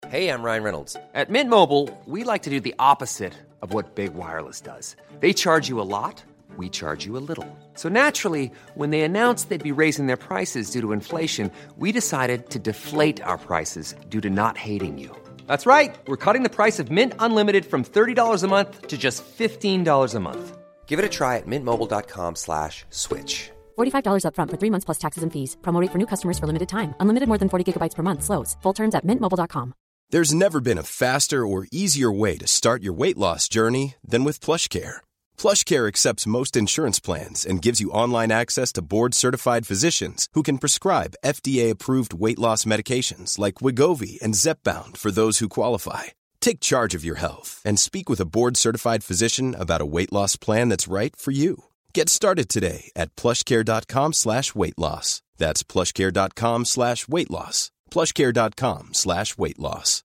Hey, I'm Ryan Reynolds. At Mint Mobile, we like to do the opposite of what Big Wireless does. They charge you a lot, we charge you a little. So naturally, when they announced they'd be raising their prices due to inflation, we decided to deflate our prices due to not hating you. That's right. We're cutting the price of Mint Unlimited from $30 a month to just $15 a month. Give it a try at mintmobile.com/switch. $45 up front for 3 months plus taxes and fees. Promo rate for new customers for limited time. Unlimited more than 40 gigabytes per month. Slows full terms at mintmobile.com. There's never been a faster or easier way to start your weight loss journey than with PlushCare. PlushCare accepts most insurance plans and gives you online access to board-certified physicians who can prescribe FDA-approved weight loss medications like Wegovy and Zepbound for those who qualify. Take charge of your health and speak with a board-certified physician about a weight loss plan that's right for you. Get started today at plushcare.com/weight loss. That's plushcare.com/weight loss. plushcare.com/weight loss.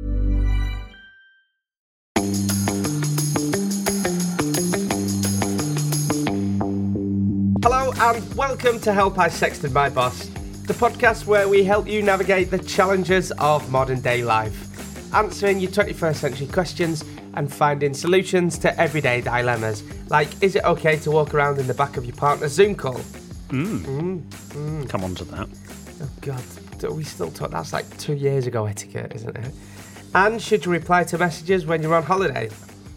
Hello and welcome to Help I Sexted My Boss, the podcast where we help you navigate the challenges of modern day life, answering your 21st century questions and finding solutions to everyday dilemmas, like is it okay to walk around in the back of your partner's Zoom call? Come on to that. Oh God, do we still talk? That's like 2 years ago etiquette, isn't it? And should you reply to messages when you're on holiday?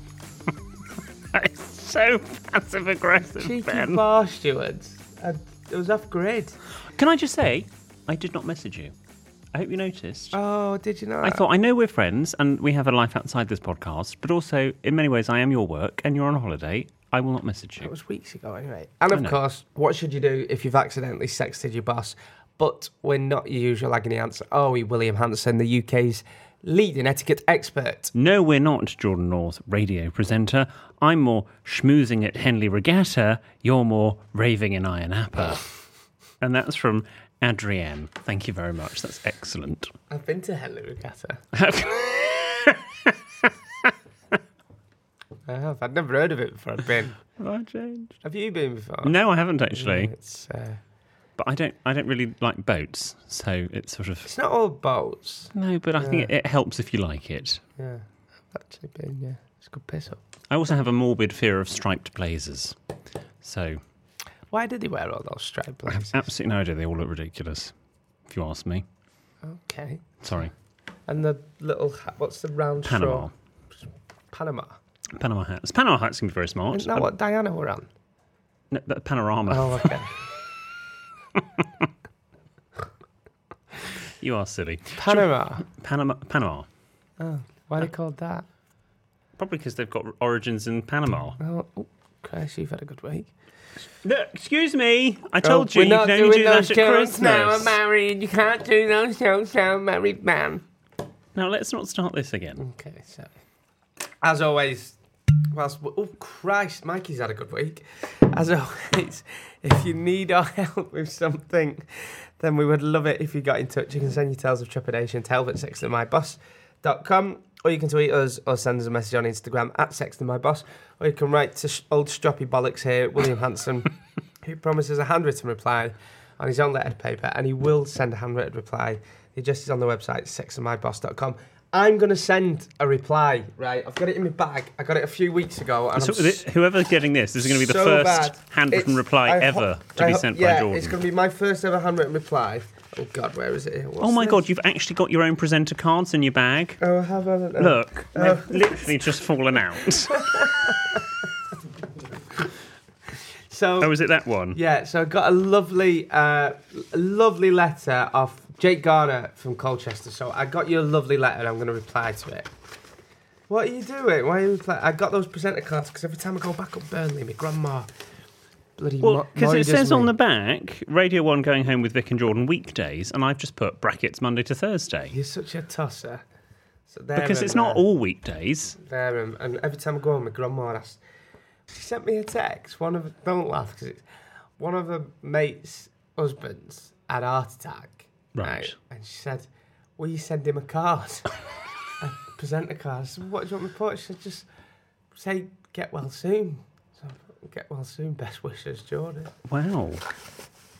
It's so passive aggressive, Cheeky Ben. bar stewards. It was off grid. Can I just say, I did not message you. I hope you noticed. Oh, did you know? I thought, I know we're friends and we have a life outside this podcast, but also, in many ways, I am your work and you're on holiday. I will not message you. It was weeks ago anyway. And of course, what should you do if you've accidentally sexted your boss? But we're not your usual agony answer. Are we, William Hanson, the UK's leading etiquette expert? No, we're not, Jordan North, radio presenter. I'm more schmoozing at Henley Regatta. You're more raving in Iron Appa. And that's from Adrienne. Thank you very much. That's excellent. I've been to Henley Regatta. I have. I'd never heard of it before I'd been. I changed. Have you been before? No, I haven't actually. It's But I don't really like boats, so it's sort of... it's not all boats. No, but I think it helps if you like it. Yeah, I've actually been, yeah. It's a good piss up. I also have a morbid fear of striped blazers. So... Why did he wear all those striped I have blazers? absolutely no idea. They all look ridiculous, if you ask me. Okay. Sorry. And the little hat, what's the round Panama. straw? Panama. Panama hats. Panama hats can be very smart. Isn't that what Diana were on? No, but panorama. Oh, okay. You are silly. Panama. Panama. Oh, why are they called that? Probably because they've got origins in Panama. Oh, Christ, you've had a good week. Look, excuse me. I told you we're you not can only do doing that those at jokes Christmas. now. I'm married. You can't do those jokes now, married man. Now, let's not start this again. Okay, so as always, oh Christ, Mikey's had a good week. As always, if you need our help with something, then we would love it if you got in touch. You can send your tales of trepidation to help@sextandmyboss.com, or you can tweet us or send us a message on Instagram @sextandmyboss, or you can write to old stroppy bollocks here, William Hanson, who promises a handwritten reply on his own lettered paper, and he will send a handwritten reply. The address is on the website, sextandmyboss.com. I'm going to send a reply, right? I've got it in my bag. I got it a few weeks ago. And So whoever's getting this is going to be the first handwritten reply ever to be sent by Jordan. Yeah, it's going to be my first ever handwritten reply. Oh, God, where is it here? Oh, my God, you've actually got your own presenter cards in your bag. Oh, I have, haven't I? Look, they've literally just fallen out. So, Oh, is it that one? yeah, so I got a lovely letter off Jake Garner from Colchester. So I got you a lovely letter and I'm going to reply to it. What are you doing? Why are you replying? I got those presenter cards because every time I go back up Burnley, my grandma bloody Well, because it says on me. the back, Radio 1 going home with Vic and Jordan weekdays, and I've just put brackets Monday to Thursday. You're such a tosser. So Because it's not all weekdays. There, and every time I go home, my grandma asks, she sent me a text. Don't laugh, because it's one of her mates' husbands had a heart attack. Right. And she said, will you send him a card? A presenter card. I said, what do you want me to put? She said, just say, get well soon. So, get well soon, best wishes, Jordan. Wow.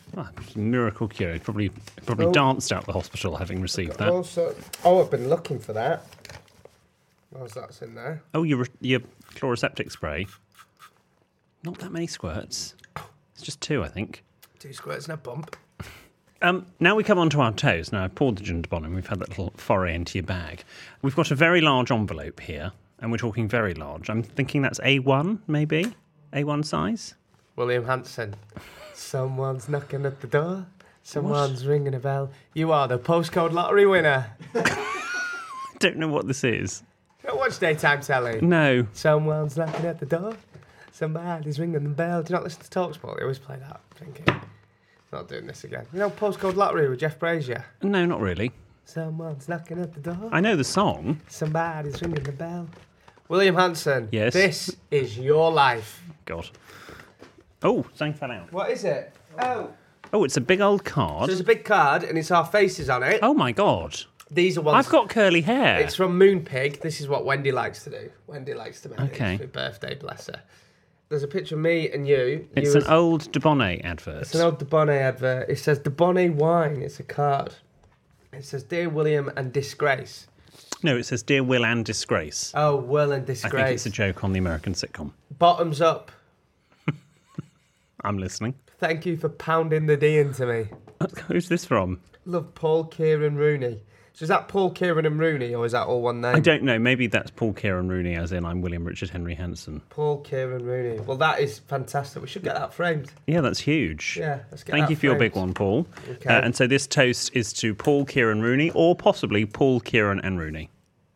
Miracle cure. He probably danced out the hospital having received that. Also, I've been looking for that. What's that's in there? Oh, your chloroseptic spray. Not that many squirts. It's just 2, I think. 2 squirts and a bump. Now we come on to our toast. Now I've poured the gin and we've had that little foray into your bag. We've got a very large envelope here, and we're talking very large. I'm thinking that's A1, maybe? A1 size? William Hanson. Someone's knocking at the door. Someone's ringing a bell. You are the postcode lottery winner. I don't know what this is. You don't watch daytime telly? No. Someone's knocking at the door. Somebody's ringing the bell. Do you not listen to TalkSport? They always play that. Thinking, not doing this again. You know Postcode Lottery with Jeff Brazier? No, not really. Someone's knocking at the door. I know the song. Somebody's ringing the bell. William Hanson. Yes. This is your life. God. Oh, something fell out. What is it? Oh, it's a big old so card. there's a big card and it's our faces on it. Oh my God. These are ones. I've got curly hair. It's from Moonpig. This is what Wendy likes to do. Wendy likes to make Okay. it for her birthday, bless her. There's a picture of me and you. It's an old Debonnet advert. It's an old Debonnet advert. It says Debonnet wine. It's a card. It says Dear William and Disgrace. No, it says Dear Will and Disgrace. Oh, Will and I Disgrace. think it's a joke on the American sitcom. Bottoms up. I'm listening. Thank you for pounding the D into me. Who's this from? Love Paul, Kieran, Rooney. So is that Paul, Kieran and Rooney, or is that all one name? I don't know. Maybe that's Paul Kieran Rooney, as in I'm William Richard Henry Hanson. Paul, Kieran, Rooney. Well, that is fantastic. We should get that framed. Yeah, that's huge. Yeah, let's get Thank that you for your framed. big one, Paul. Okay. And so this toast is to Paul Kieran Rooney, or possibly Paul Kieran and Rooney.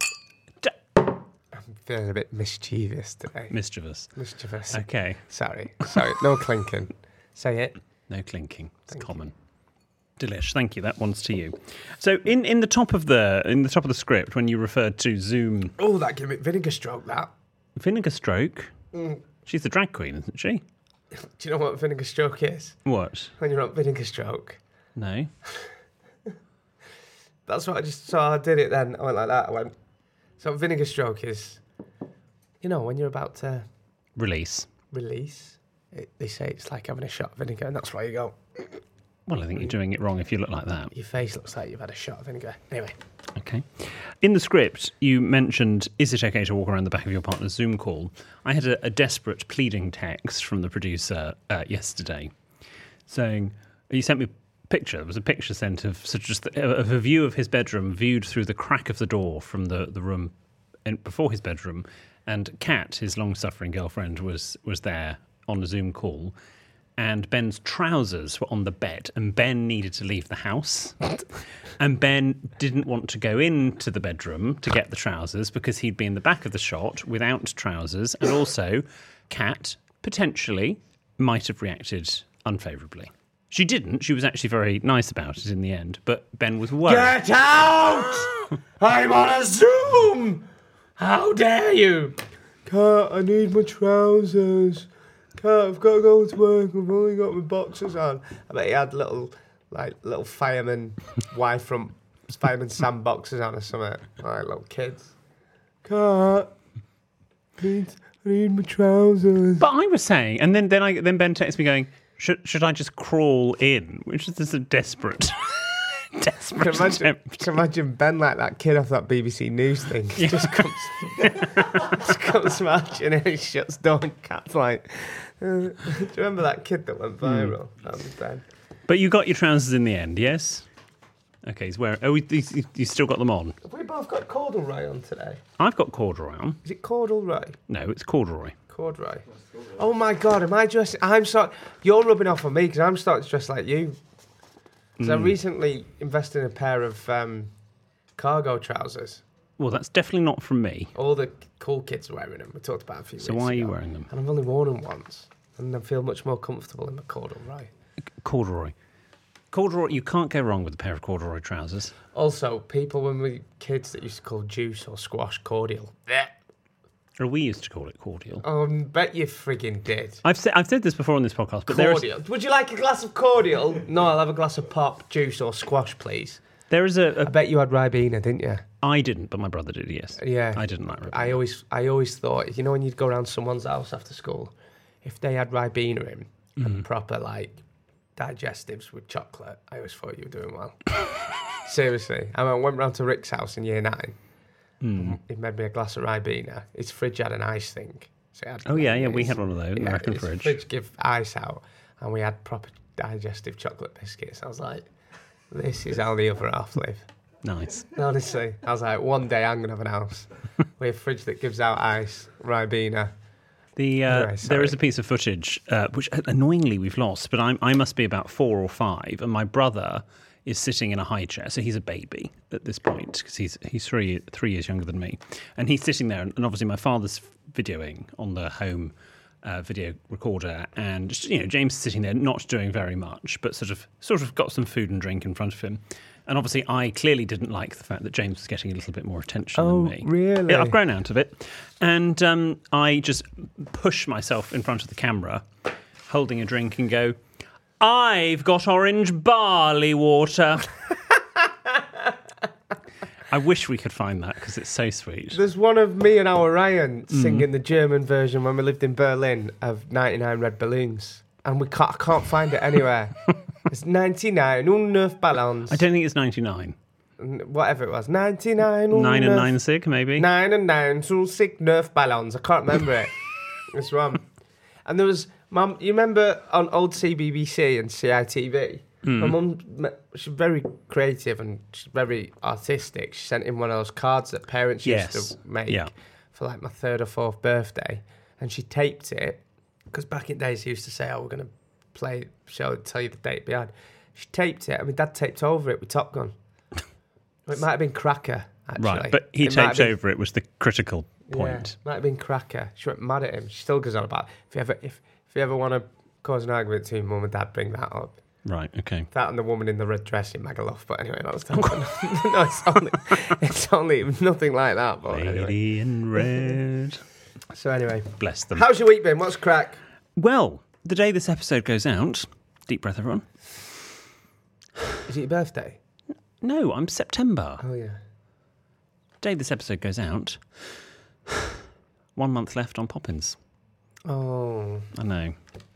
I'm feeling a bit mischievous today. Mischievous. Mischievous. Okay. Sorry. No clinking. Say it. No clinking. It's common. Delish. Thank you. That one's to you. So in the top of the script, when you referred to Zoom, Oh, that gave me vinegar stroke, that. Vinegar Stroke. She's the drag queen, isn't she? Do you know what vinegar stroke is? What? When you're on vinegar stroke. No. That's what so I did it then. I went like that. I went, so vinegar stroke is, when you're about to Release. release, they say it's like having a shot of vinegar, and that's why you go, Well, I think you're doing it wrong if you look like that. your face looks like you've had a shot of vinegar. Anyway. Okay. In the script, you mentioned, is it okay to walk around the back of your partner's Zoom call? I had a desperate pleading text from the producer yesterday saying, he sent me a picture. There was a picture sent of of a view of his bedroom viewed through the crack of the door from the room before his bedroom. And Kat, his long-suffering girlfriend, was there on a Zoom call. And Ben's trousers were on the bed, and Ben needed to leave the house. And Ben didn't want to go into the bedroom to get the trousers because he'd be in the back of the shot without trousers. And also, Kat potentially might have reacted unfavourably. She didn't. She was actually very nice about it in the end. But Ben was worried. Get out! I'm on a Zoom! How dare you? Kat, I need my trousers. Kat, I've got to go to work. I've only got my boxers on. I bet he had little fireman fireman Sam boxers on or something. Like little kids. Kat, I need my trousers. But I was saying, and then Ben texted me going, should I just crawl in? Which is just a desperate attempt. Can imagine Ben like that kid off that BBC News thing. He just comes marching in, he shuts door and Kat's like... do you remember that kid that went viral? That was Ben. But you got your trousers in the end, yes? Okay, he's wearing... Oh, you still got them on? Have we both got corduroy on today? I've got corduroy on. Is it corduroy? No, it's corduroy. Corduroy. Oh my God, am I dressing... You're rubbing off on me because I'm starting to dress like you. Because I recently invested in a pair of cargo trousers. Well, that's definitely not from me. All the cool kids are wearing them. We talked about it a few weeks ago. So why are you wearing them? And I've only worn them once. And I feel much more comfortable in my corduroy. Corduroy. Corduroy, you can't go wrong with a pair of corduroy trousers. Also, people when we were kids that used to call juice or squash cordial. Or we used to call it cordial. Oh, I bet you frigging did. I've said this before on this podcast, but Cordial. Would you like a glass of cordial? No, I'll have a glass of pop, juice or squash, please. there is I bet you had Ribena, didn't you? I didn't, but my brother did, yes. Yeah. I didn't like Ribena. I always thought, when you'd go around someone's house after school, if they had Ribena in, and proper, digestives with chocolate, I always thought you were doing well. Seriously. I went round to Rick's house in year 9. He made me a glass of Ribena. His fridge had an ice thing. So we had one of those, American his fridge. fridge give ice out, and we had proper digestive chocolate biscuits. I was like, this is how the other half live. Nice. Honestly, I was like, one day I'm going to have an house with a fridge that gives out ice, Ribena. There is a piece of footage, which annoyingly we've lost, but I must be about 4 or 5, and my brother is sitting in a high chair. So he's a baby at this point, because he's 3 years younger than me. And he's sitting there, and obviously my father's videoing on the home video recorder, and James is sitting there not doing very much, but sort of got some food and drink in front of him. And obviously I clearly didn't like the fact that James was getting a little bit more attention than me. Oh, really? Yeah, I've grown out of it. And I just push myself in front of the camera, holding a drink, and go, I've got orange barley water. I wish we could find that, because it's so sweet. There's one of me and our Ryan singing the German version when we lived in Berlin of 99 Red Balloons. And I can't find it anywhere. It's 99 und Ballons. I don't think it's 99. Whatever it was. 99 und 9 and 9 sig, maybe? 9 and 9 und 6 Nerf Ballons. I can't remember it. It's wrong. And there was... Mum, you remember on old CBBC and CITV? My mum, she's very creative and she's very artistic. She sent in one of those cards that parents used to make for like my 3rd or 4th birthday. And she taped it, because back in days he used to say, we're going to play, tell you the date behind. She taped it, and my dad taped over it with Top Gun. It might have been Cracker, actually. Right, but he taped over it was the critical point. Yeah, might have been Cracker. She went mad at him. She still goes on about it. If you ever want to cause an argument between mum and dad, bring that up. Right, okay. That and the woman in the red dress in Magaluf. But anyway, that was no, it's only nothing like that. But Lady in red. So anyway. Bless them. How's your week been? What's crack? Well, the day this episode goes out, deep breath everyone. Is it your birthday? No, I'm September. Oh, yeah. The day this episode goes out, 1 month left on Poppins. Oh. I know.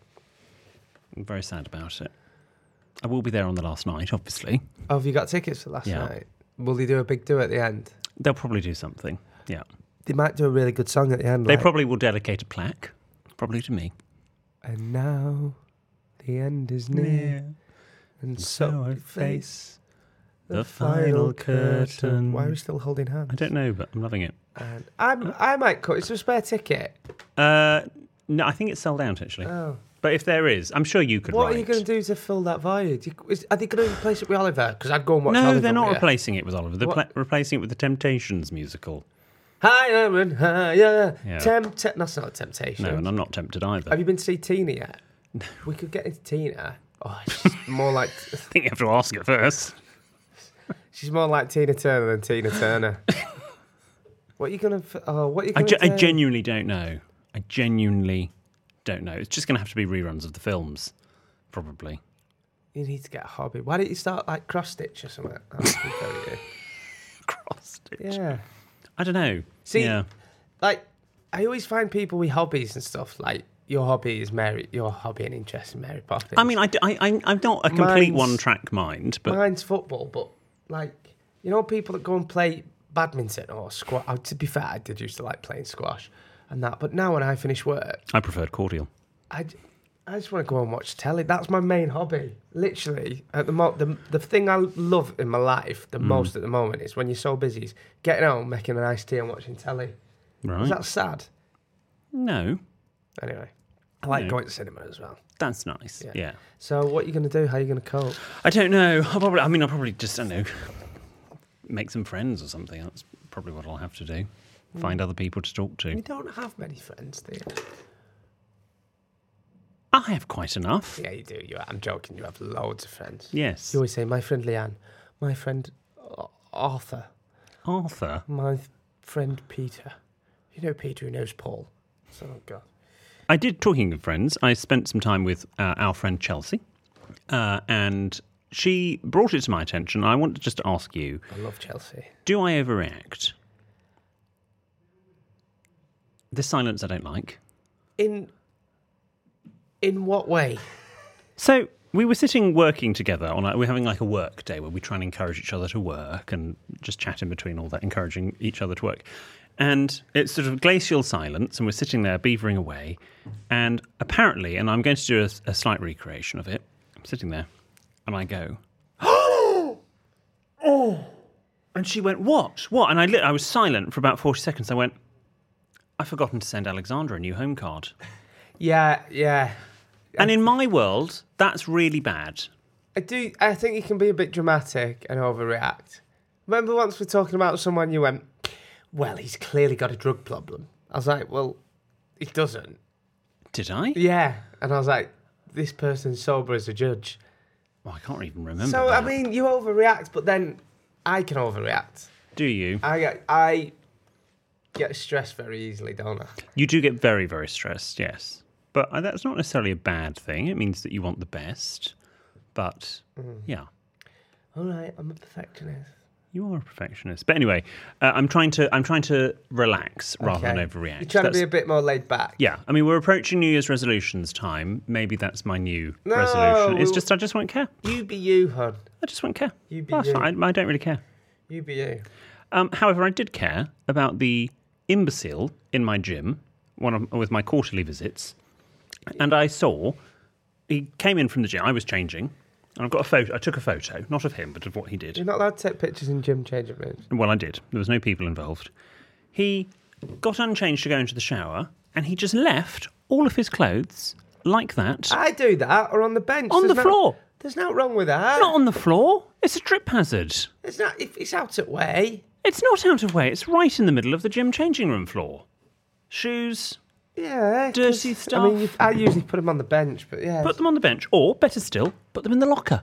I'm very sad about it. I will be there on the last night, obviously. Oh, have you got tickets for last night? Will they do a big do at the end? They'll probably do something, yeah. They might do a really good song at the end. They probably will dedicate a plaque, probably to me. And now the end is near, and so I face the final curtain. Why are we still holding hands? I don't know, but I'm loving it. And I might cut. Is there a spare ticket? No, I think it's sold out, actually. Oh. But if there is, I'm sure you could What write. are you going to do to fill that void? Are they going to replace it with Oliver? Because I'd go and watch Oliver. No, they're not replacing it with Oliver. They're replacing it with the Temptations musical. Higher and higher. Yeah. That's not a temptation. No, and I'm not tempted either. Have you been to see Tina yet? We could get into Tina. Oh, she's more like... I think you have to ask it first. She's more like Tina Turner than Tina Turner. What are you going to... Oh, what are you going to do? I genuinely don't know. I genuinely don't know. It's just going to have to be reruns of the films, probably. You need to get a hobby. Why don't you start like cross-stitch or something? Cross-stitch? Yeah. I don't know. See, yeah. like, I always find people with hobbies and stuff, like, your hobby and interest in Mary Poppins. I mean, I'm not a complete one-track mind, but... Mine's football, but, like, you know people that go and play badminton or squash? Oh, to be fair, I did used to like playing squash and that, but now when I finish work... I preferred cordial. I just want to go and watch telly. That's my main hobby. Literally, at the thing I love in my life the most at the moment is when you're so busy, is getting home, making an iced tea and watching telly. Right. Is that sad? No. Anyway, I like going to cinema as well. That's nice. Yeah. So what are you going to do? How are you going to cope? I don't know. I'll probably just, I don't know, make some friends or something. That's probably what I'll have to do. Find other people to talk to. You don't have many friends, do you? I have quite enough. Yeah, you do. I'm joking. You have loads of friends. Yes. You always say, my friend Leanne, my friend Arthur. Arthur? My friend Peter. You know Peter who knows Paul. Oh, God. I did, talking of friends, I spent some time with our friend Chelsea, and she brought it to my attention. I wanted just to ask you. I love Chelsea. Do I overreact? This silence I don't like. In what way? So, We were sitting working together we're having like a work day where we try and encourage each other to work and just chat in between all that, encouraging each other to work. And it's sort of glacial silence, and we're sitting there beavering away. And apparently, and I'm going to do a slight recreation of it, I'm sitting there and I go, oh! And she went, what? And I was silent for about 40 seconds. I went, I've forgotten to send Alexandra a new home card. Yeah. And in my world, that's really bad. I think you can be a bit dramatic and overreact. Remember once we're talking about someone, you went, well, he's clearly got a drug problem. I was like, well, he doesn't. Did I? Yeah. And I was like, this person's sober as a judge. Oh, I can't even remember So, that. I mean, you overreact, but then I can overreact. Do you? I get stressed very easily, don't I? You do get very, very stressed, yes. But that's not necessarily a bad thing. It means that you want the best. But, yeah. All right, I'm a perfectionist. You are a perfectionist. But anyway, I'm trying to relax rather than overreact. You're trying to be a bit more laid back. Yeah. I mean, we're approaching New Year's resolutions time. Maybe that's my new resolution. It's just I just won't care. You be you, hon. I just won't care. You be That's you. fine. I don't really care. You be you. However, I did care about the imbecile in my gym with my quarterly visits. And I saw, he came in from the gym. I was changing. And I've got a photo. I took a photo, not of him, but of what he did. You're not allowed to take pictures in gym changing rooms. Well, I did. There was no people involved. He got unchanged to go into the shower, and he just left all of his clothes like that. I do that, or on the bench. On the floor. There's nothing wrong with that. Not on the floor. It's a trip hazard. It's not. If it's out of way. It's not out of way. It's right in the middle of the gym changing room floor. Shoes. Yeah. Dirty 'cause, stuff. I mean, I usually put them on the bench, but yeah. Put them on the bench, or better still, put them in the locker.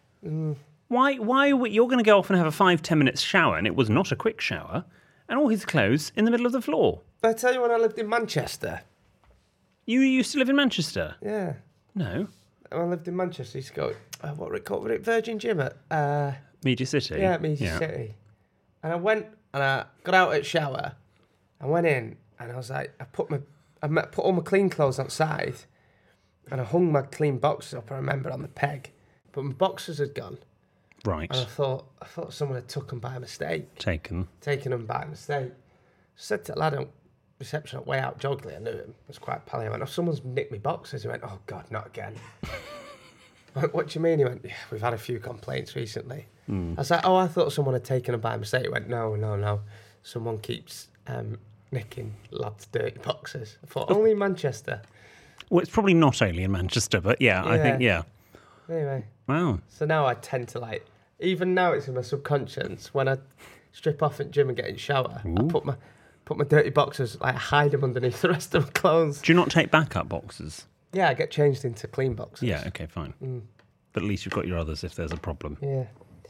Why you're going to go off and have a 5-10 minutes shower, and it was not a quick shower, and all his clothes in the middle of the floor. I tell you when I lived in Manchester. You used to live in Manchester? Yeah. No. When I lived in Manchester, I used to go, what were it called? Virgin Gym at... Media City? Yeah, Media City. And I went and I got out at shower. I went in and I was like, I put all my clean clothes outside and I hung my clean boxes up, I remember, on the peg. But my boxers had gone. Right. And I thought someone had took them by mistake. Taken them by mistake. Said to the lad at reception, way out joggly, I knew him. I was quite pally. I went, someone's nicked my boxers. He went, oh God, not again. I went, what do you mean? He went, yeah, we've had a few complaints recently. I was like, I thought someone had taken them by mistake. He went, no. Someone keeps nicking lads' dirty boxers. I thought, only in Manchester. Well, it's probably not only in Manchester, but yeah. I think, yeah. Anyway. Wow. So now I tend to even now it's in my subconscious, when I strip off at gym and get in the shower, I put my dirty boxers, hide them underneath the rest of my clothes. Do you not take backup boxes? Yeah, I get changed into clean boxes. Yeah, okay, fine. But at least you've got your others if there's a problem. Yeah.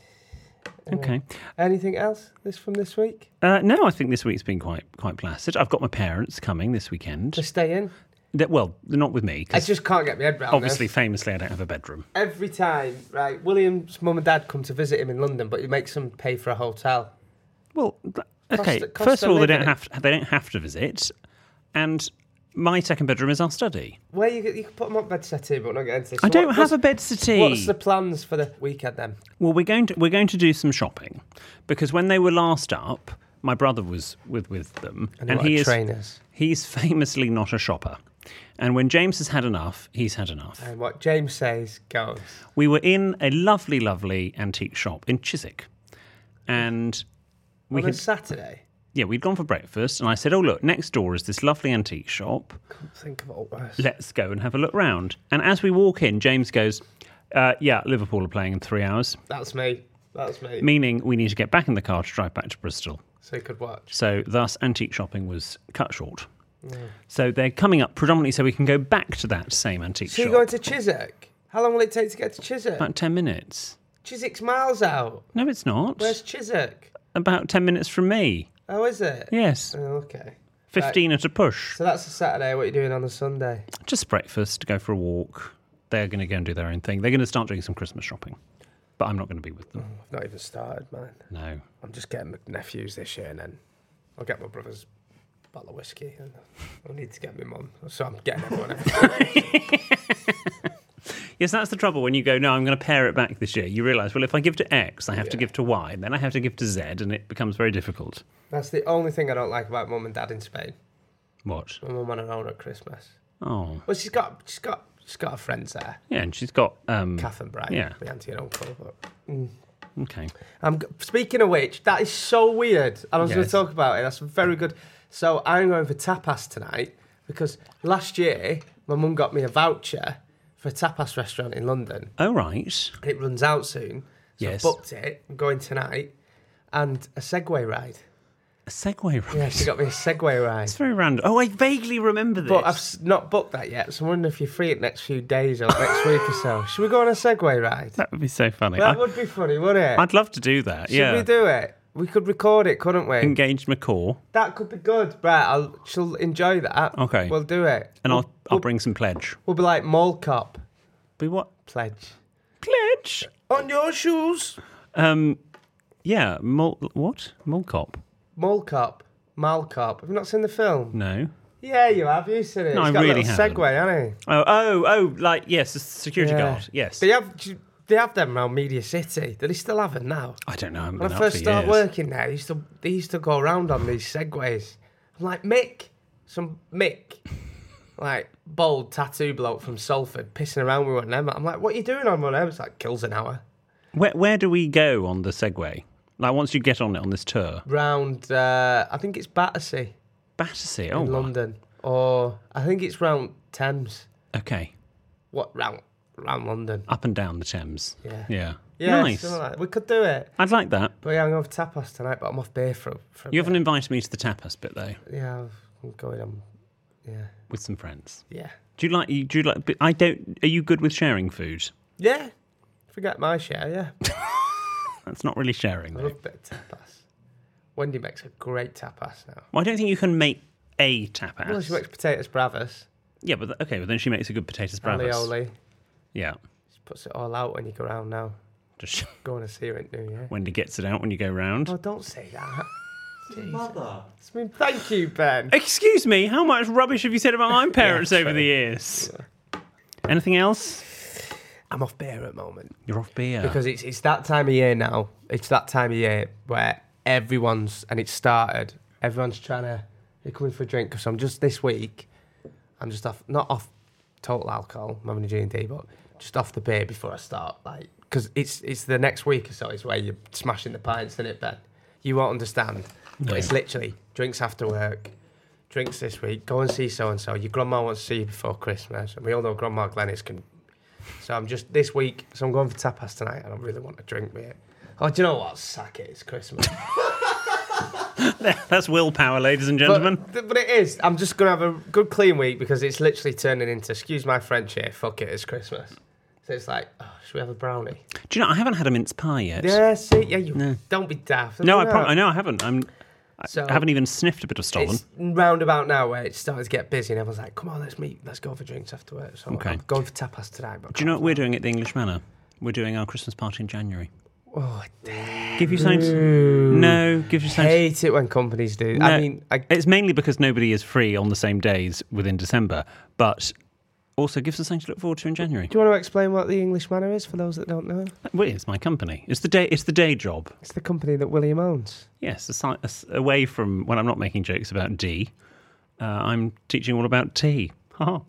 Okay. Anything else from this week? No, I think this week's been quite placid. I've got my parents coming this weekend. To stay in? Well, they're not with me. I just can't get my head around obviously, this. famously, I don't have a bedroom. Every time, right, William's mum and dad come to visit him in London, but he makes them pay for a hotel. Well, okay. Cost First of of all, they living. don't have to visit, and my second bedroom is our study. Where you can put them on bed settee, but not get into this. I don't have a bed settee. What's the plans for the weekend then? Well, we're going to do some shopping because when they were last up, my brother was with them, And he trainers. He's famously not a shopper. And when James has had enough, he's had enough. And what James says goes. We were in a lovely, lovely antique shop in Chiswick. And On a Saturday? Yeah, we'd gone for breakfast. And I said, oh, look, next door is this lovely antique shop. Couldn't think of it worse. Let's go and have a look round. And as we walk in, James goes, yeah, Liverpool are playing in 3 hours. That's me. Meaning we need to get back in the car to drive back to Bristol. So you could watch. So thus, antique shopping was cut short. So they're coming up predominantly so we can go back to that same antique So shop. you're going to Chiswick? How long will it take to get to Chiswick? About 10 minutes. Chiswick's miles out. No, it's not. Where's Chiswick? About 10 minutes from me. Oh, is it? Yes. Oh, okay. 15 at a push. So that's a Saturday. What are you doing on a Sunday? Just breakfast, go for a walk. They're going to go and do their own thing. They're going to start doing some Christmas shopping. But I'm not going to be with them. I've not even started, man. No. I'm just getting my nephews this year and then I'll get my brother's bottle of whiskey and I'll need to get my mum. So I'm getting everyone everything. Yes, that's the trouble when you go, no, I'm going to pare it back this year. You realise, well, if I give to X, I have to give to Y, and then I have to give to Z, and it becomes very difficult. That's the only thing I don't like about Mum and Dad in Spain. What? My mum on her own at Christmas. Oh. Well, she's got her friends there. Yeah, and she's got... Kath and Brian, yeah. my auntie and uncle. But, Okay. speaking of which, that is so weird. I was going Yes. to talk about it. That's very good. So I'm going for tapas tonight because last year my mum got me a voucher for a tapas restaurant in London. Oh, right. It runs out soon. So Yes. I booked it. I'm going tonight. And a Segway ride. A Segway ride. Yeah, she got me a Segway ride. It's very random. Oh, I vaguely remember this. But I've not booked that yet, so I'm wondering if you're free the next few days or next week or so. Should we go on a Segway ride? That would be so funny. That would be funny, wouldn't it? I'd love to do that, Should we do it? We could record it, couldn't we? Engaged McCaw. That could be good. Right, she'll enjoy that. Okay. We'll do it. And I'll bring some pledge. We'll be like Mall Cop. Be what? Pledge. Pledge? On your shoes. Yeah, what? Mall Cop? Mall Cop. Mal Cop. Have you not seen the film? No. Yeah, you have. You've seen it. No, He's I got really a little haven't. Segway, hasn't he? Oh, like, yes, a security Yeah. guard, yes. They have them around Media City. Do they still have them now? I don't know, I haven't When been I out first for started years. working there, they used to go around on these Segways. I'm like, Mick, like bold tattoo bloke from Salford, pissing around with one of them. I'm like, what are you doing on one of them? It's like, kills an hour. Where do we go on the Segway? Like, once you get on it on this tour? Round, I think it's Battersea Battersea, oh, in wow. London. Or I think it's round Thames. Okay. What, round London? Up and down the Thames. Yeah. Yeah. Yeah, Nice. something like that. We could do it. I'd like that. But yeah, I'm going for tapas tonight, but I'm off beer for a You bit. haven't invited me to the tapas bit, though, Yeah, I'm going on. Yeah. with some friends. Yeah. Do you like, but are you good with sharing food? Yeah. Forget my share, yeah. That's not really sharing, I though. love a bit of tapas. Wendy makes a great tapas now. Well, I don't think you can make a tapas. Well, she makes potatoes bravas, Yeah, but okay, well then she makes a good potatoes bravas. alioli. Yeah. She puts it all out when you go round now. Just Going to see her in New Year. Wendy gets it out when you go round. Oh, don't say that. Mother. I mean, thank you, Ben. Excuse me, how much rubbish have you said about my parents over the years? Anything else? I'm off beer at the moment. You're off beer. Because it's that time of year now. It's that time of year where everyone's trying to, they're coming for a drink. Because I'm just this week, I'm just off, not off total alcohol, I'm having a G&D, but just off the beer before I start. Like, because it's the next week or so is where you're smashing the pints, isn't it, Ben? You won't understand. But it's literally drinks after work, drinks this week, go and see so-and-so. Your grandma wants to see you before Christmas. And we all know Grandma Glennis can... So I'm just this week, so I'm going for tapas tonight, and I really want to drink with it. Oh, do you know what? Sack it, it's Christmas. That's willpower, ladies and gentlemen. But it is. I'm just going to have a good clean week because it's literally turning into, excuse my French here, fuck it, it's Christmas. So it's like, oh, should we have a brownie? Do you know, I haven't had a mince pie yet. Yeah, see, don't be daft. No, I know I haven't. So I haven't even sniffed a bit of Stollen. It's roundabout now where it's starting to get busy and everyone's like, come on, let's meet, let's go for drinks after work. So Okay. I'm going for tapas tonight. But Do you know what we're doing at the English Manor? We're doing our Christmas party in January. Oh, damn. Give you something. No, give you something. Hate it when companies do. No, I mean, it's mainly because nobody is free on the same days within December, but also gives us something to look forward to in January. do you want to explain what the English Manor is for those that don't know? Well, it's my company. It's the day job. It's the company that William owns. Yes, away from when I'm not making jokes about D, I'm teaching all about tea. Ha.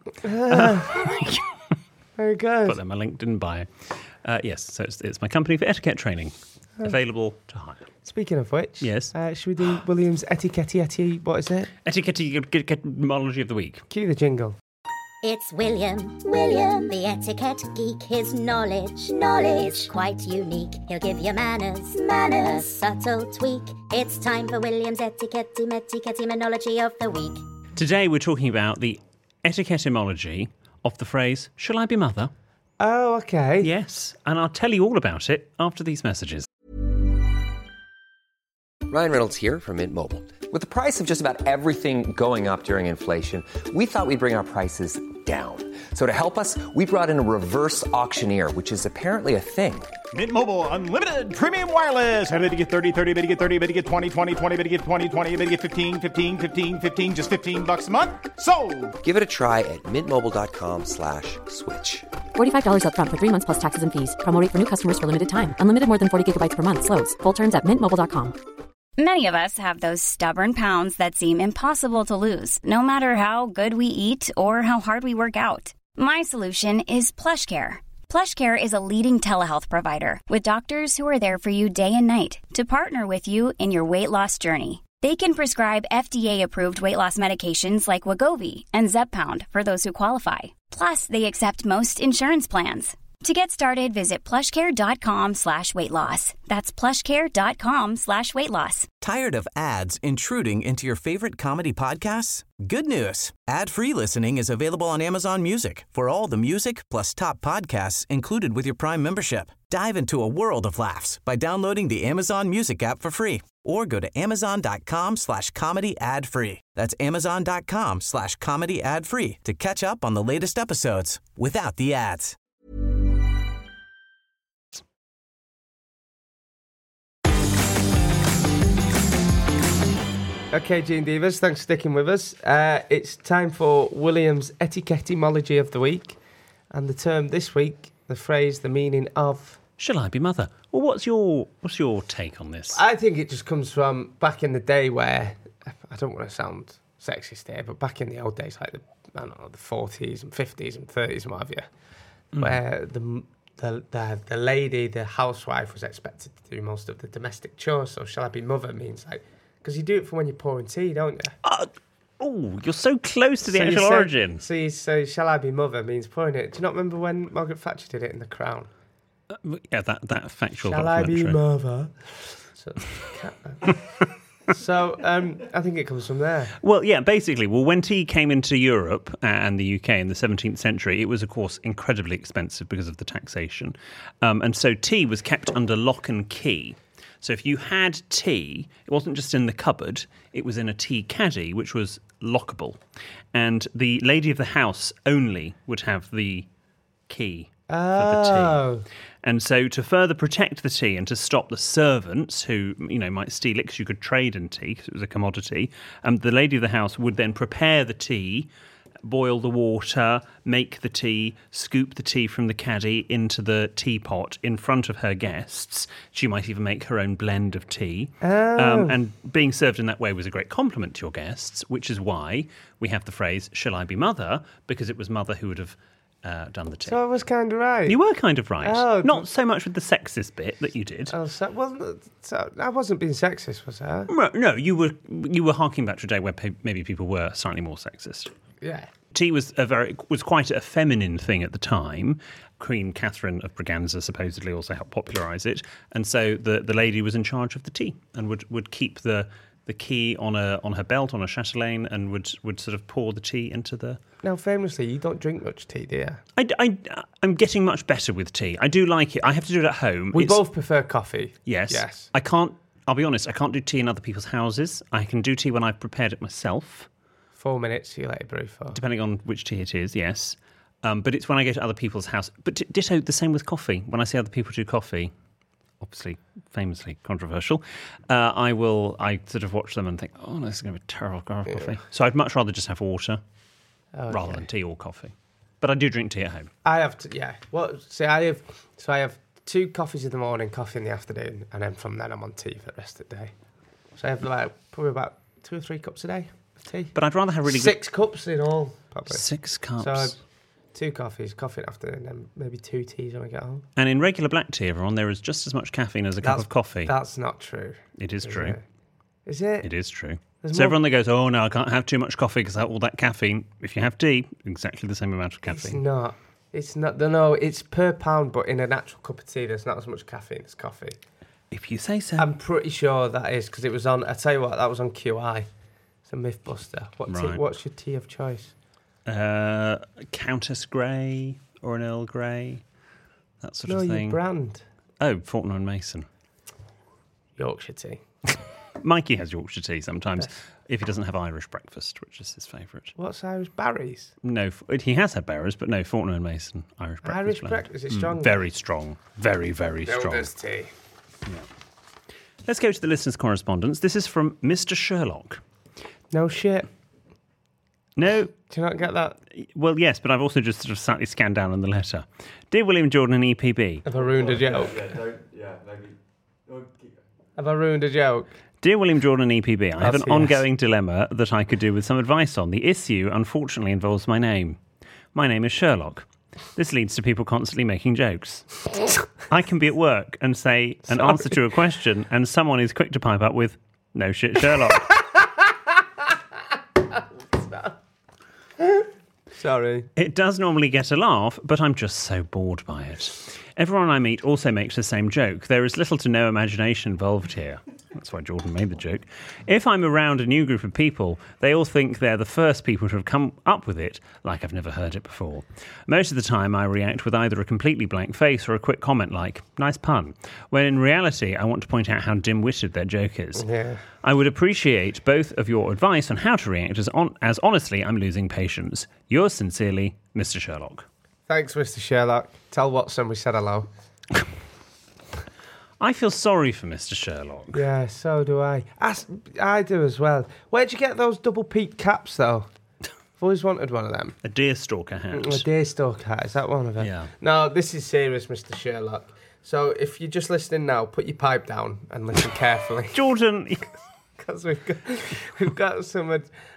Very good. Put them a LinkedIn bio. Yes, so it's my company for etiquette training, available to hire. Speaking of which, Yes. should we do William's etiquette? What is it? Etiquetteology of the week. Cue the jingle. It's William, the etiquette geek. His knowledge is quite unique. He'll give you manners, a subtle tweak. It's time for William's etiquette-etymology of the week. Today we're talking about the etiquette-etymology of the phrase, shall I be mother? Oh, okay. Yes, and I'll tell you all about it after these messages. Ryan Reynolds here from Mint Mobile. With the price of just about everything going up during inflation, we thought we'd bring our prices down. So to help us, we brought in a reverse auctioneer, which is apparently a thing. Mint Mobile Unlimited Premium Wireless. How to get 30, 30, bit to get 30, bit to get 20, 20, 20, bit to get 20, 20, bit to get 15, 15, 15, 15, just $15 a month? Sold! Give it a try at mintmobile.com/switch. $45 up front for 3 months plus taxes and fees. Promo rate for new customers for limited time. Unlimited more than 40 gigabytes per month. Slows full terms at mintmobile.com. Many of us have those stubborn pounds that seem impossible to lose, no matter how good we eat or how hard we work out. My solution is PlushCare. PlushCare is a leading telehealth provider with doctors who are there for you day and night to partner with you in your weight loss journey. They can prescribe FDA-approved weight loss medications like Wegovy and Zepbound for those who qualify. Plus, they accept most insurance plans. To get started, visit plushcare.com/weightloss. That's plushcare.com/weightloss. Tired of ads intruding into your favorite comedy podcasts? Good news. Ad-free listening is available on Amazon Music for all the music plus top podcasts included with your Prime membership. Dive into a world of laughs by downloading the Amazon Music app for free or go to amazon.com/comedy ad-free. That's amazon.com/comedy ad-free to catch up on the latest episodes without the ads. Okay, Gene Divas, thanks for sticking with us. It's time for William's Etiquettemology of the week. And the term this week, the phrase, the meaning of... Shall I be mother? Well, what's your take on this? I think it just comes from back in the day where, I don't want to sound sexist here, but back in the old days, like the 40s and 50s and 30s and what have you, where the lady, the housewife, was expected to do most of the domestic chores. So shall I be mother means like... Because you do it for when you're pouring tea, don't you? Oh, you're so close to the actual origin. So shall I be mother means pouring it. Do you not remember when Margaret Thatcher did it in The Crown? Yeah, that factual Shall I be documentary. mother? So I think it comes from there. Well, yeah, basically, when tea came into Europe and the UK in the 17th century, it was, of course, incredibly expensive because of the taxation. And so tea was kept under lock and key. So if you had tea, it wasn't just in the cupboard, it was in a tea caddy, which was lockable. And the lady of the house only would have the key for the tea. And so to further protect the tea and to stop the servants who, might steal it because you could trade in tea because it was a commodity, the lady of the house would then prepare the tea, boil the water, make the tea, scoop the tea from the caddy into the teapot in front of her guests. She might even make her own blend of tea. And being served in that way was a great compliment to your guests, which is why we have the phrase, shall I be mother? Because it was mother who would have done the tea. So I was kind of right. You were kind of right. Oh, not so much with the sexist bit that you did. I wasn't being sexist, was I? No, you were harking back to a day where maybe people were slightly more sexist. Yeah. Tea was quite a feminine thing at the time. Queen Catherine of Braganza supposedly also helped popularise it, and so the lady was in charge of the tea and would keep the key on her belt on a chatelaine and would sort of pour the tea into the. Now, famously, you don't drink much tea, do you? I'm getting much better with tea. I do like it. I have to do it at home. We both prefer coffee. Yes. I'll be honest. I can't do tea in other people's houses. I can do tea when I've prepared it myself. 4 minutes, you let it brew for. Depending on which tea it is, yes. But it's when I go to other people's house. But ditto, the same with coffee. When I see other people do coffee, obviously, famously controversial, I sort of watch them and think, oh, no, this is going to be a terrible coffee. So I'd much rather just have water rather than tea or coffee. But I do drink tea at home. I have to, yeah. Well, see, I have 2 coffees in the morning, coffee in the afternoon, and then from then I'm on tea for the rest of the day. So I have probably about 2 or 3 cups a day. Tea. But I'd rather have really 6 cups in all, probably. 6 cups. So 2 coffees, coffee in the afternoon, and then maybe 2 teas when I get home. And in regular black tea, everyone, there is just as much caffeine as a cup of coffee. That's not true. It is true. Is it? It is true. So everyone that goes, oh no, I can't have too much coffee because all that caffeine. If you have tea, exactly the same amount of caffeine. It's not. No, it's per pound, but in an actual cup of tea, there's not as much caffeine as coffee. If you say so. I'm pretty sure that is because it was on. I tell you what, that was on QI. It's a Mythbuster. What's your tea of choice? Countess Grey or an Earl Grey, that sort of thing. No, your brand. Oh, Fortnum and Mason. Yorkshire tea. Mikey has Yorkshire tea sometimes if he doesn't have Irish breakfast, which is his favourite. What's Irish Barry's? No, he has had Barrows, but no, Fortnum and Mason Irish breakfast. Irish blend. breakfast, is it strong? Very strong. Very, very strong. Builder's tea. Let's go to the listeners' correspondence. This is from Mr. Sherlock. No shit. No. Do you not get that? Well, yes, but I've also just sort of slightly scanned down on the letter. Dear William Jordan and EPB. Have I ruined a joke? Have I ruined a joke? Dear William Jordan and EPB, I have an Yes. ongoing dilemma that I could do with some advice on. The issue, unfortunately, involves my name. My name is Sherlock. This leads to people constantly making jokes. I can be at work and say an answer to a question, and someone is quick to pipe up with, no shit, Sherlock. Sorry. It does normally get a laugh, but I'm just so bored by it. Everyone I meet also makes the same joke. There is little to no imagination involved here. That's why Jordan made the joke. If I'm around a new group of people, they all think they're the first people to have come up with it, like I've never heard it before. Most of the time, I react with either a completely blank face or a quick comment like, nice pun, when in reality, I want to point out how dim-witted their joke is. Yeah. I would appreciate both of your advice on how to react, as honestly, I'm losing patience. Yours sincerely, Mr. Sherlock. Thanks, Mr. Sherlock. Tell Watson we said hello. I feel sorry for Mr. Sherlock. Yeah, so do I. I do as well. Where'd you get those double peaked caps, though? I've always wanted one of them. A deerstalker hat. A deerstalker hat, is that one of them? Yeah. No, this is serious, Mr. Sherlock. So if you're just listening now, put your pipe down and listen carefully. Jordan, Because we've got some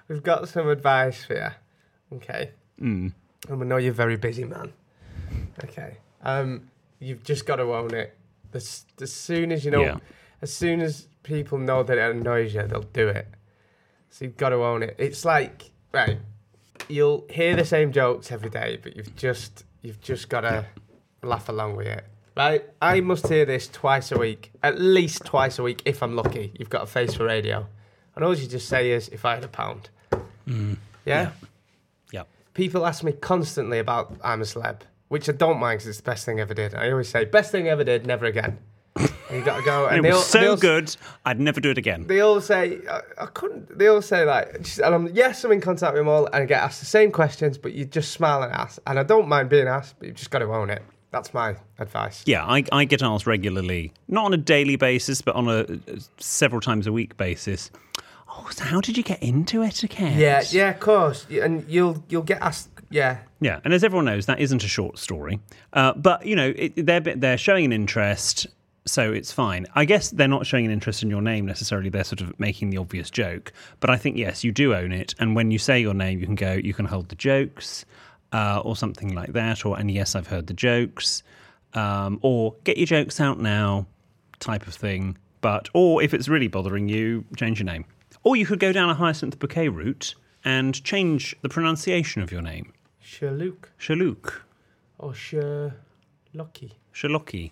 advice for you. Okay. And we know you're a very busy man. Okay. You've just got to own it. As soon as you know, Yeah. as soon as people know that it annoys you, they'll do it. So you've got to own it. It's like, right, you'll hear the same jokes every day, but you've just got to laugh along with it. Right? I must hear this twice a week, at least twice a week, if I'm lucky. You've got a face for radio. And all you just say is, if I had £1. Yeah? Yep. People ask me constantly about I'm a Celeb, which I don't mind because it's the best thing I ever did. I always say, best thing I ever did, never again. And you got to go. And it was so good, I'd never do it again. They all say, I couldn't, they all say like, and I'm in contact with them all and I get asked the same questions, but you just smile and ask. And I don't mind being asked, but you've just got to own it. That's my advice. Yeah, I get asked regularly, not on a daily basis, but on a several times a week basis. Oh, so how did you get into etiquette? Yeah, of course. And you'll get asked, yeah. Yeah, and as everyone knows, that isn't a short story. But, you know, they're showing an interest, so it's fine. I guess they're not showing an interest in your name necessarily. They're sort of making the obvious joke. But I think, yes, you do own it. And when you say your name, you can hold the jokes or something like that. And yes, I've heard the jokes. Or get your jokes out now type of thing. Or if it's really bothering you, change your name. Or you could go down a Hyacinth Bouquet route and change the pronunciation of your name. Sherlock. Or Sherlocky. Sherlocky.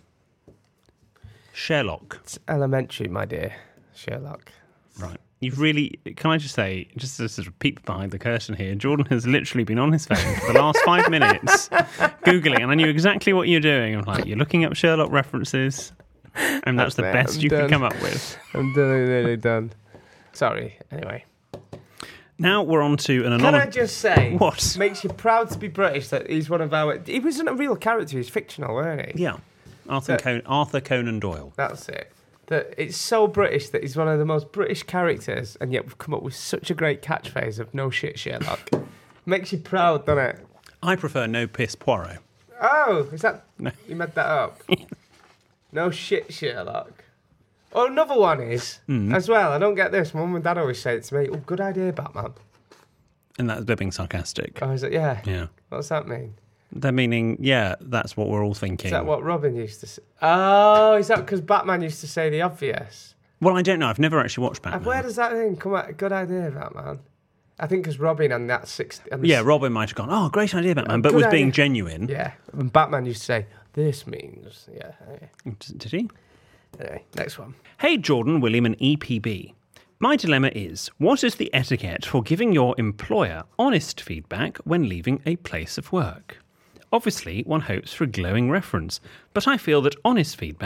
Sherlock. It's elementary, my dear. Sherlock. Right. You've really... Can I just say, just to sort of peep behind the curtain here, Jordan has literally been on his phone for the last 5 minutes Googling, and I knew exactly what you're doing. I'm like, you're looking up Sherlock references, and that's the best you can come up with. I'm nearly done. Sorry. Anyway. Now we're on to an Can I just say, what makes you proud to be British that he's one of our... He wasn't a real character, he's fictional, weren't he? Yeah. Arthur Conan Doyle. That's it. That it's so British that he's one of the most British characters, and yet we've come up with such a great catchphrase of no shit, Sherlock. Makes you proud, doesn't it? I prefer no piss Poirot. Oh, is that... No. You made that up? No shit, Sherlock. Oh, another one is, as well, I don't get this. Mum and Dad always say it to me, oh, good idea, Batman. And they're being sarcastic. Oh, is it? Yeah. Yeah. What's that mean? They're meaning, yeah, that's what we're all thinking. Is that what Robin used to say? Oh, is that because Batman used to say the obvious? Well, I don't know. I've never actually watched Batman. Where does that thing come out? Good idea, Batman. I think because Robin and that Robin might have gone, oh, great idea, Batman, but was being genuine. Yeah. And Batman used to say, this means, yeah. Did he? Anyway, next one. Hey, Jordan, William, and EPB. My dilemma is, what is the etiquette for giving your employer honest feedback when leaving a place of work? Obviously, one hopes for a glowing reference, but I feel that honest feedback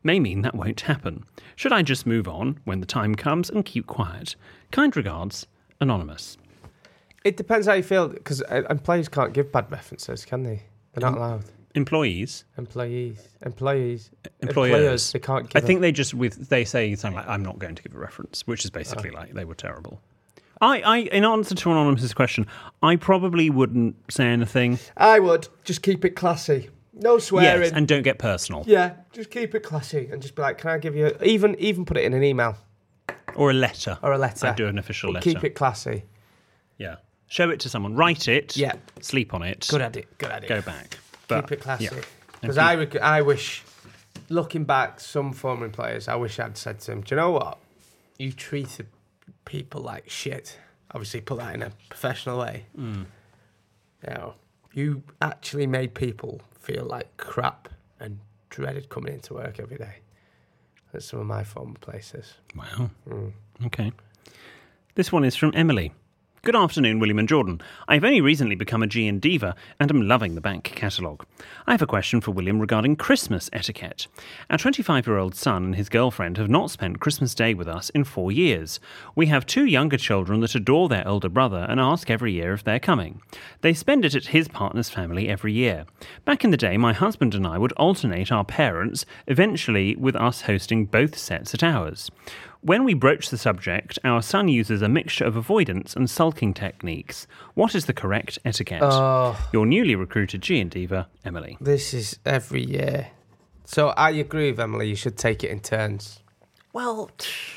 may mean that won't happen. Should I just move on when the time comes and keep quiet? Kind regards, Anonymous. It depends how you feel, because employees can't give bad references, can they? They're not allowed. Employees? Employers. Employers. They can't give I think they say something like, I'm not going to give a reference, which is basically like, they were terrible. I, in answer to Anonymous's question, I probably wouldn't say anything. I would. Just keep it classy. No swearing. Yes, and don't get personal. Yeah, just keep it classy and just be like, can I give you... Even put it in an email. Or a letter. I'd do an official letter. Keep it classy. Yeah. Show it to someone. Write it. Yeah. Sleep on it. Good idea. Go back. Keep it classy. Because I wish, looking back, some former employers, I wish I'd said to them, do you know what? You treated people like shit. Obviously, put that in a professional way. You know, you actually made people feel like crap and dreaded coming into work every day. That's some of my former places. Wow. Okay. This one is from Emily. Good afternoon, William and Jordan. I've only recently become a G& diva and am loving the back catalogue. I have a question for William regarding Christmas etiquette. Our 25-year-old son and his girlfriend have not spent Christmas Day with us in 4 years. We have 2 younger children that adore their older brother and ask every year if they're coming. They spend it at his partner's family every year. Back in the day, my husband and I would alternate our parents, eventually with us hosting both sets at ours. When we broach the subject, our son uses a mixture of avoidance and sulking techniques. What is the correct etiquette? Your newly recruited G& diva, Emily. This is every year. So I agree with Emily, you should take it in turns. Well,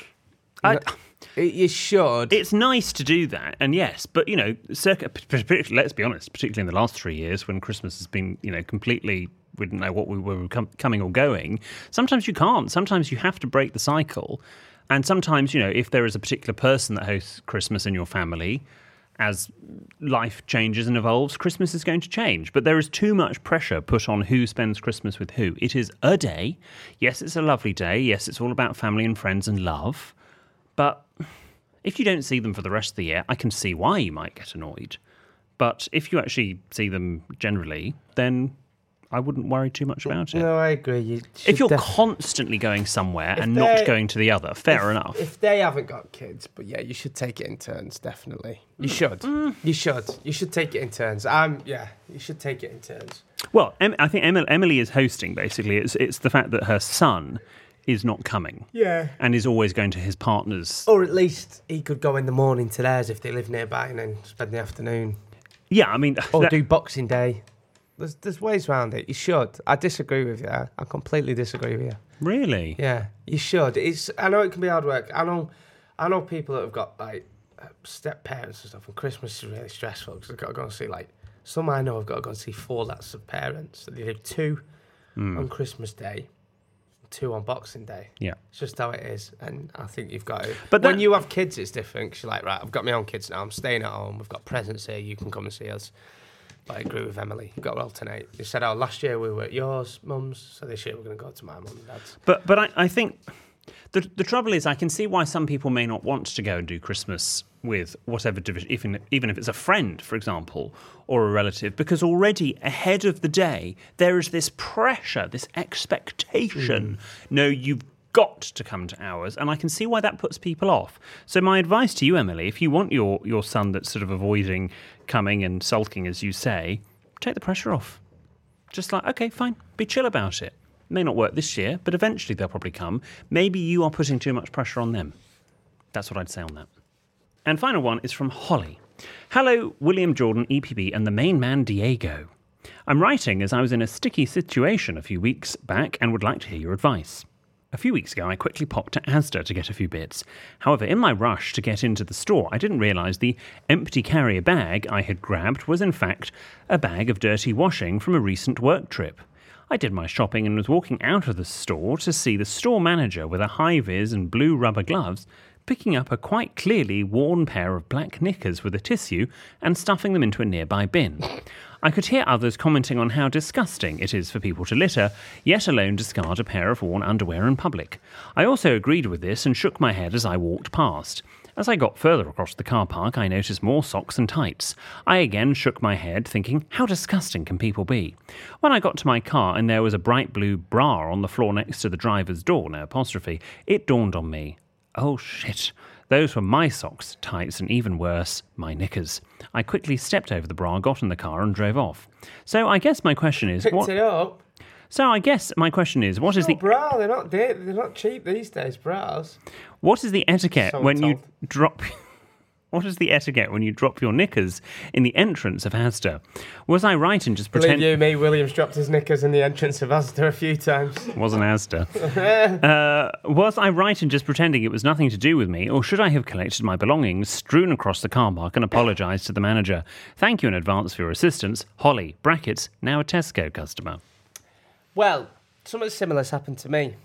you should. It's nice to do that, and yes, but, let's be honest, particularly in the last 3 years when Christmas has been, completely... we didn't know what we were coming or going. Sometimes you can't. Sometimes you have to break the cycle. And sometimes, if there is a particular person that hosts Christmas in your family, as life changes and evolves, Christmas is going to change. But there is too much pressure put on who spends Christmas with who. It is a day. Yes, it's a lovely day. Yes, it's all about family and friends and love. But if you don't see them for the rest of the year, I can see why you might get annoyed. But if you actually see them generally, then I wouldn't worry too much about it. No, I agree. If you're constantly going somewhere and not going to the other, fair enough. If they haven't got kids, but yeah, you should take it in turns, definitely. You should. You should. You should take it in turns. You should take it in turns. Well, I think Emily is hosting, basically. It's the fact that her son is not coming. Yeah. And is always going to his partner's. Or at least he could go in the morning to theirs if they live nearby and then spend the afternoon. Yeah, I mean... Or do Boxing Day. There's ways around it. You should. I disagree with you. I completely disagree with you. Really? Yeah, you should. I know it can be hard work. I know people that have got step parents and stuff, and Christmas is really stressful because they've got to go and see some I know have got to go and see 4 lots of parents. So they do 2 on Christmas Day, 2 on Boxing Day. Yeah, it's just how it is, and I think you've got to. But when you have kids, it's different. Cause you're like, right, I've got my own kids now. I'm staying at home. We've got presents here. You can come and see us. But I agree with Emily. You've got to alternate. You said, last year we were at yours, Mum's, so this year we're going to go to my mum and dad's. But I think the trouble is I can see why some people may not want to go and do Christmas with whatever division, even if it's a friend, for example, or a relative, because already ahead of the day there is this pressure, this expectation. No, you've got to come to ours, and I can see why that puts people off. So my advice to you, Emily, if you want your son that's sort of avoiding coming and sulking, as you say, take the pressure off. Just okay, fine, be chill about it. May not work this year, but eventually they'll probably come. Maybe you are putting too much pressure on them. That's what I'd say on that. And final one is from Holly. Hello, William, Jordan, EPB, and the main man, Diego. I'm writing as I was in a sticky situation a few weeks back and would like to hear your advice. A few weeks ago, I quickly popped to Asda to get a few bits. However, in my rush to get into the store, I didn't realise the empty carrier bag I had grabbed was in fact a bag of dirty washing from a recent work trip. I did my shopping and was walking out of the store to see the store manager with a high-vis and blue rubber gloves picking up a quite clearly worn pair of black knickers with a tissue and stuffing them into a nearby bin. I could hear others commenting on how disgusting it is for people to litter, yet alone discard a pair of worn underwear in public. I also agreed with this and shook my head as I walked past. As I got further across the car park, I noticed more socks and tights. I again shook my head, thinking, how disgusting can people be? When I got to my car and there was a bright blue bra on the floor next to the driver's door, no apostrophe, it dawned on me. Oh shit. Those were my socks, tights, and even worse, my knickers. I quickly stepped over the bra, got in the car, and drove off. So I guess my question is... Picked it up. So I guess my question is, what is the... bra, they're not cheap these days, bras. What is the etiquette So when you told. drop... What is the etiquette when you drop your knickers in the entrance of Asda? Was I right in just Believe pretending... you me, Williams dropped his knickers in the entrance of Asda a few times. Wasn't Asda. Was I right in just pretending it was nothing to do with me, or should I have collected my belongings, strewn across the car park, and apologised to the manager? Thank you in advance for your assistance. Holly, brackets, now a Tesco customer. Well, something similar's happened to me.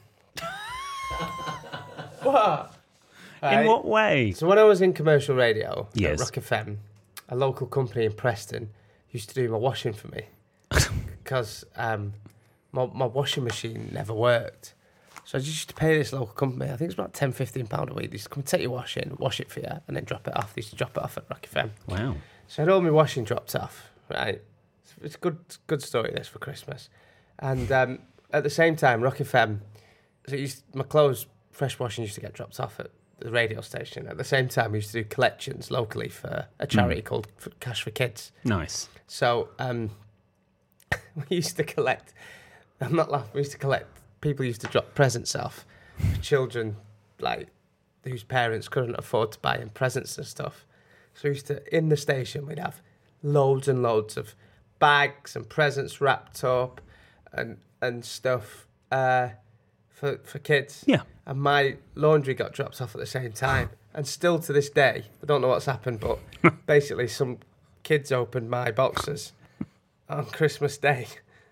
What? In what way? So when I was in commercial radio Yes. at Rock FM, a local company in Preston used to do my washing for me because my washing machine never worked. So I just used to pay this local company, I think it's about £10-15 a week. They used to come and take your washing, wash it for you, and then drop it off. They used to drop it off at Rock FM. Wow. So I had all my washing dropped off, right? It's a good story, this, for Christmas. And at the same time, Rock FM, so my clothes, fresh washing used to get dropped off at the radio station. At the same time, we used to do collections locally for a charity called Cash for Kids. Nice. So we used to collect, I'm not laughing, we used to collect, people used to drop presents off for children like whose parents couldn't afford to buy them presents and stuff. So we used to, in the station, we'd have loads and loads of bags and presents wrapped up and stuff for kids. Yeah. And my laundry got dropped off at the same time. And still to this day, I don't know what's happened, but basically some kids opened my boxes on Christmas Day.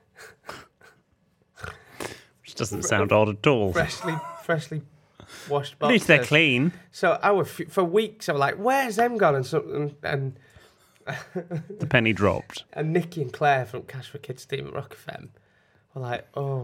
Which doesn't sound odd at all. Freshly washed boxes. At least they're clean. So I was, for weeks, I was like, where's them gone? And The penny dropped. And Nikki and Claire from Cash for Kids team at Rock FM were like, oh,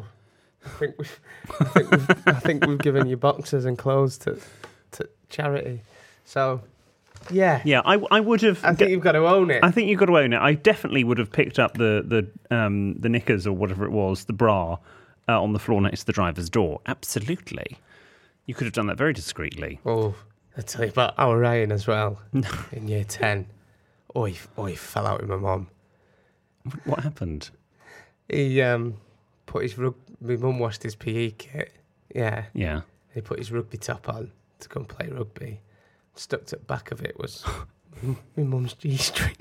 I think we've given you boxes and clothes to charity. So, yeah. Yeah, I would have... I think you've got to own it. I think you've got to own it. I definitely would have picked up the knickers or whatever it was, the bra, on the floor next to the driver's door. Absolutely. You could have done that very discreetly. Oh, I'll tell you about our Ryan as well in year 10. Oh, he fell out with my mum. What happened? He put his my mum washed his PE kit. Yeah. Yeah. He put his rugby top on to go and play rugby. Stuck to the back of it was my mum's G-string.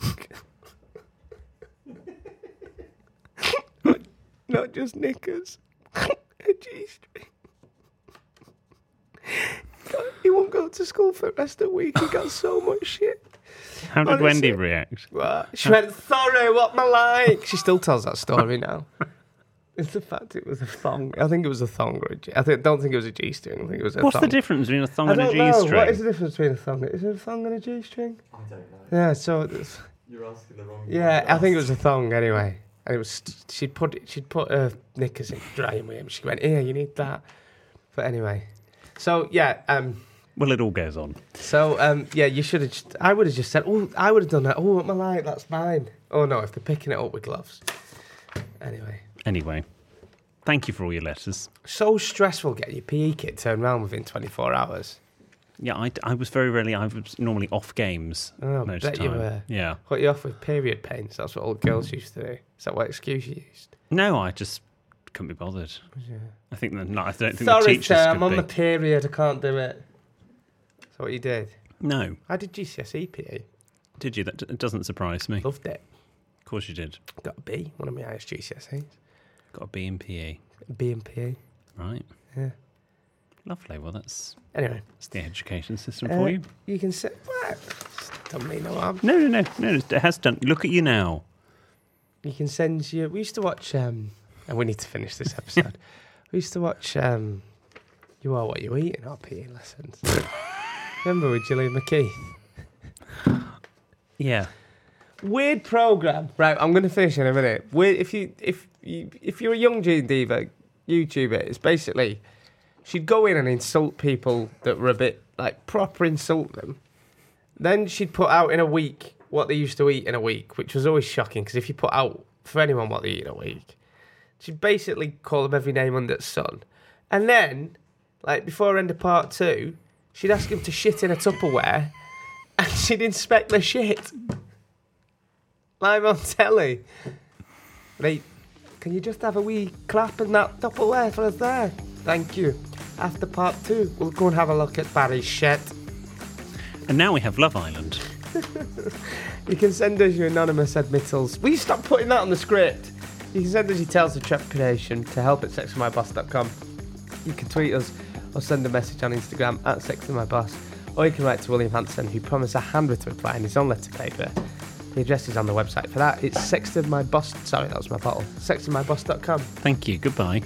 not just knickers. A G-string. He won't go to school for the rest of the week. He got so much shit. How did Honestly. Wendy react? What? She went, sorry, what am I like? She still tells that story now. It's the fact it was a thong. I think it was a thong or a G. Don't think it was a G-string. I think it was a What's thong. the difference between a thong I and a don't know. G-string? What is the difference between a thong? Is it a thong and a G-string? I don't know. Yeah, so it's, You're asking the wrong. yeah, I think it was a thong anyway. And it was she'd put her knickers in drying with him. She went, here, you need that. But anyway, so yeah, Well, it all goes on. so yeah, you should have. I would have just said, oh, I would have done that. Oh, what am I like? That's mine. Oh no, if they're picking it up with gloves. Anyway, Thank you for all your letters. so stressful getting your PE kit turned around within 24 hours. Yeah, I was very rarely... I was normally off games Oh, most bet of the you time. were. Yeah. Put you off with period pains. That's what old girls used to do. Is that what excuse you used? No, I just couldn't be bothered. Yeah. I think that... No, I don't think the Sorry, teachers sir, could I'm on be. the period. I can't do it. Is that what you did? No. I did GCSE PE. Did you? That doesn't surprise me. Loved it. Of course you did. Got a B, one of my highest GCSEs. Got a B in PE. B in PE. Right. Yeah. Lovely. Well, that's Anyway, the education system for you. You can say, well, don't mean no harm. No. It has done. Look at you now. You can send you. We used to watch. And we need to finish this episode. We used to watch. You Are What You Eat in our PE lessons. Remember with Gillian McKeith? Yeah. Weird program. Right, I'm going to finish in a minute. Weird, if you're a young Gene Diva YouTuber, it's basically she'd go in and insult people that were a bit like proper insult them, Then she'd put out in a week what they used to eat in a week, which was always shocking, because if you put out for anyone what they eat in a week, she'd basically call them every name under the sun. And then, like, before end of part 2, she'd ask him to shit in a Tupperware, and she'd inspect the shit. Live on telly. Right, can you just have a wee clap in that Tupperware for us there? Thank you. After part 2, we'll go and have a look at Barry's shit. And now we have Love Island. You can send us your anonymous admittals. Will you stop putting that on the script? You can send us your tales of trepidation to help@sexwithmyboss.com. You can tweet us or send a message on Instagram @sexwithmyboss. Or you can write to William Hanson, who promised a handwritten reply in his own letter paper. The address is on the website for that. It's sexwithmyboss. Sorry, that was my bottle. sexwithmyboss.com. Thank you. Goodbye.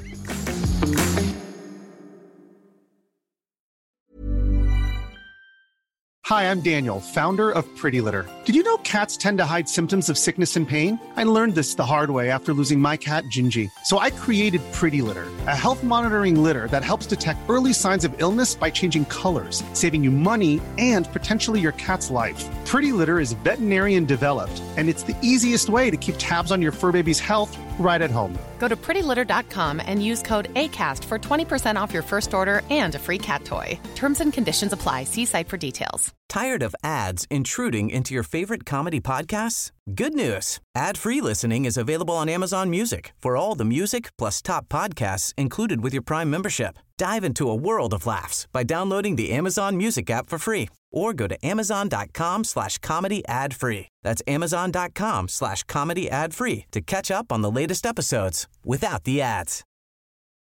Hi, I'm Daniel, founder of Pretty Litter. Did you know cats tend to hide symptoms of sickness and pain? I learned this the hard way after losing my cat, Gingy. So I created Pretty Litter, a health monitoring litter that helps detect early signs of illness by changing colors, saving you money and potentially your cat's life. Pretty Litter is veterinarian developed, and it's the easiest way to keep tabs on your fur baby's health right at home. Go to prettylitter.com and use code ACAST for 20% off your first order and a free cat toy. Terms and conditions apply. See site for details. Tired of ads intruding into your favorite comedy podcasts? Good news. Ad-free listening is available on Amazon Music for all the music plus top podcasts included with your Prime membership. Dive into a world of laughs by downloading the Amazon Music app for free or go to amazon.com/comedy ad-free. That's amazon.com/comedy ad-free to catch up on the latest episodes without the ads.